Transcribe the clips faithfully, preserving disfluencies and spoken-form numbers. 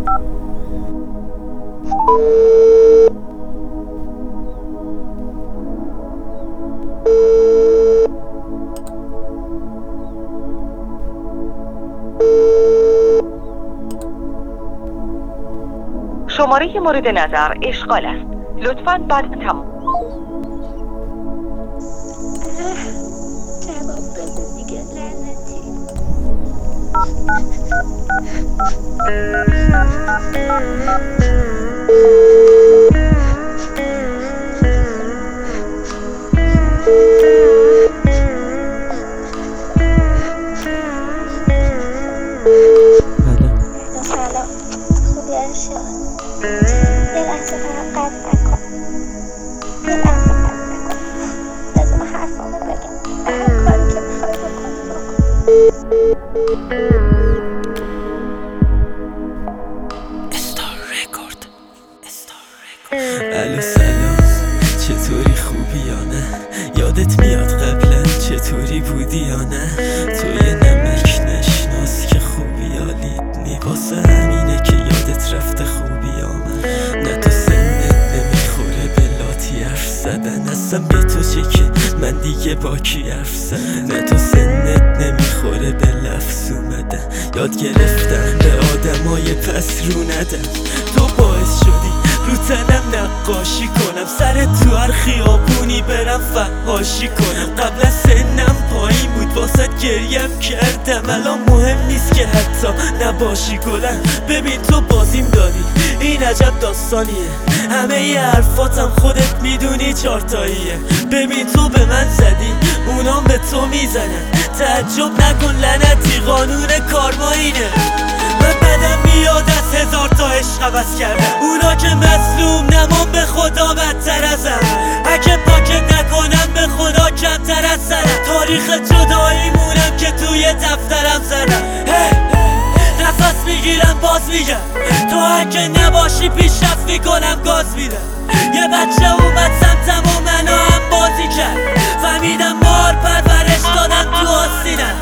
شماره مورد نظر اشغال است. لطفاً بعد تمام. جواب بده دیگه لعنتی. سلام، خوبی ارشاد؟ یه لحظه فقط قطع نکن، یه لحظه قطع نکن. لازم حرفامو بگم. هر کاری که میخوای بکنی بکن. استار رکورد استار رکورد الو سلام، چطوری خوبی یا نه؟ یادت میاد قبلا چطوری بودی یا نه؟ تو یه نمک نشناس که خوبی حالیدنی، واسه همینه که یادت رفته خوبی یا من. نه تو سنت نمیخوره به لاتی حرف زدن، اصلا به تو چه که من دیگه با کی حرف زدن. نه تو سنت نمیخوره به لفظ اومدن، یاد گرفتم به آدمای پس رو ندم. تو باعث شدی رو تنم نقاشی کنم، سر تو هر خیابونی برم فحاشی کنم. قبل سنم پایین بود واسه گریم کردم، الان مهم نیست که حتی نباشی گلم. ببین تو بازیم داری، این عجب داستانیه، همه ی حرفاتم خودت میدونی چارتاییه. ببین تو به من زدی، اونام به تو میزنن، تعجب نکن لعنتی قانون کارما اینه. من بدم میاد از هزار تا عشق عوض کردم، اونا که مظلوم نمان به خدا بدتر ازم. اگه پاکت نکنم به خدا کمتر از سرم، تاریخ جداییمونم که توی دفترم زدم. نفس میگیرم باز میگم، تو اگه نباشی پیشرفت میکنم گاز میدم. یه بچه اومد سمتم و منو هم بازی کرد، فهمیدم مار پرورش دادم تو آستینم.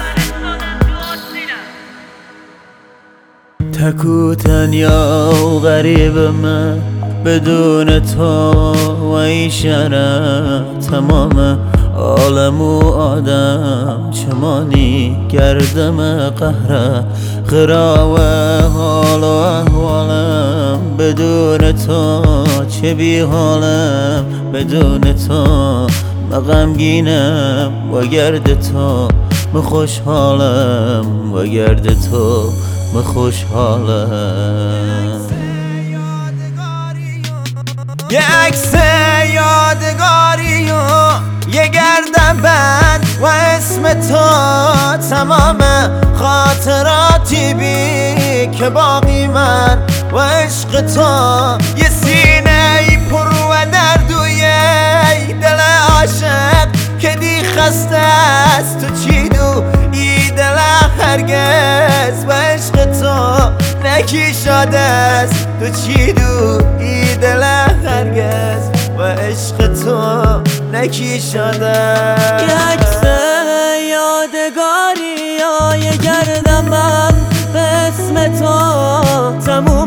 تکو تنیا و غریب من بدون تو و این شهر، تمام عالم و آدم چمانی گردم قهره. غراوه حال و احوالم بدون تو چه بی حالم، بدون تو مغمگینم و گرد تو خوشحالم، و گرد تو خوشحالم. یه عکس یادگاری و یه گردن بند و اسم تو، تمام خاطراتی بی که باقی من و عشق تو. یه سینه ای پر و درد و یه دل عاشق که دی خسته است. تو چی دو ای دل هرگز و عشق تو نکی شده است. تو چی دو ای دل هرگز و عشق تو نکی شده. یه عکس یادگاری یا یه گردم من به اسم تو، تموم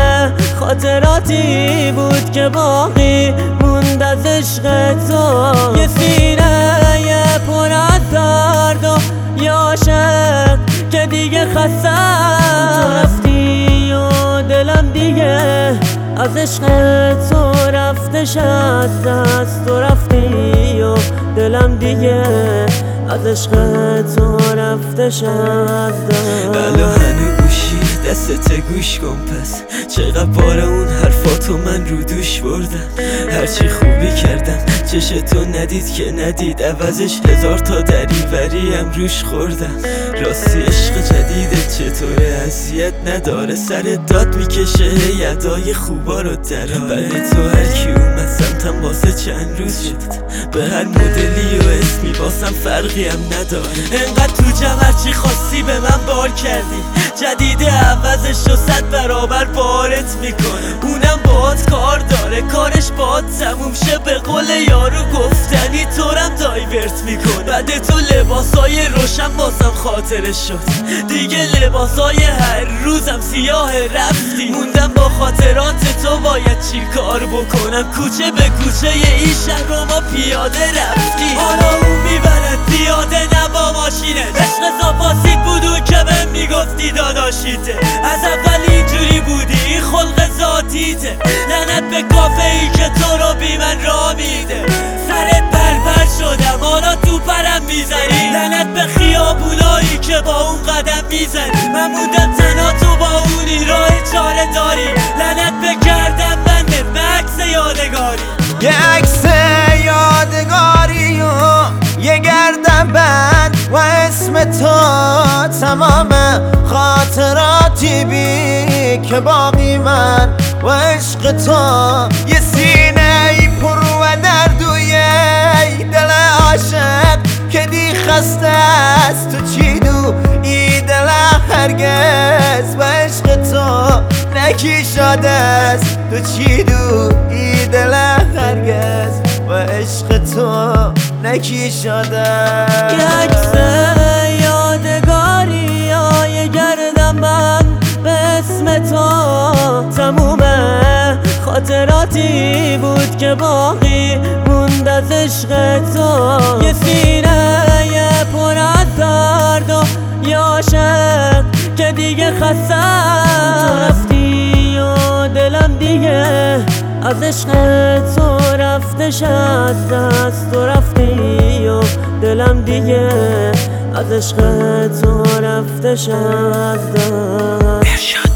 خاطراتی بود که باقی موند از عشق تو. یه سینه یه پر از درد و یه عاشق که دیگه خسته تو رفتی و دلم دیگه از عشق تو رفتش از دست. تو رفتی و دلم دیگه از عشق تو رفتش از دست. بله هنو گوشی دستت گوش کن پس، چقدر بار اون حرفاتو من رو دوش بردم. هرچی خوبی کردم چش تو ندید که ندید، عوضش هزار تا دریوری هم روش خوردم. راستی عشق جدیدت چطوره؟ اذیت نداره؟ سر داد میکشه یدای خوبا رو دراره. بله تو هرکی اومد سمتم واسه چند روز شد، به هر مدلی و اسمی واسم فرقی هم نداره. انقدر تو جمع هرچی خواستی به من بار کردی، جدیده عوضش رو صد برابر بارت میکنه. اونم باد کار داره، کارش باد تموم شه، به قول یارو گفتنی طورم دایورت میکنه. بعد تو لباسای روشن بازم خاطرش شد، دیگه لباسای هر روزم سیاه رفتی. موندم با خاطرات تو، باید چی کار بکنم؟ کوچه به کوچه این شهر رو ما پیاده رفتی. حالا اون میبرد پیاده نه با ماشینه. عشق زاپاسیت بودو که بهم میگفتی داداشیته. از اول اینجوری بودی، این خلق ذاتیته. لعنت به کافه ای که تو رو بی من را میده. سرت پرپر شدم حالا تو پرم میزنی. لعنت به خیابونایی که با اون قدم میزنی. من موندم تنها، تو با اونی راه چاره داری. لعنت به گردم بنده به عکس یادگاری. یه عکس یادگاری و یه گردن بند و اسم تو. تمام خاطراتی بی که باقی من و عشق تو. یه سینه ای پر و درد و یه دل عاشق که دی خسته است. تو چی دو ای دل هرگز و عشق تو نکی شده است. تو چی دو ای دل هرگز و عشق تو نکی شده. یه عکس یادگاری یا یه گردم بند به اسم تو. تموم خاطراتی بود که باقی موند از عشق تو. یه سینه یه پر از درد و یه عاشق که دیگه خسته. تو رفتی و دلم دیگه از عشق تو رفتش از دست. تو رفتی و دلم دیگه از عشق تو رفتش از دست.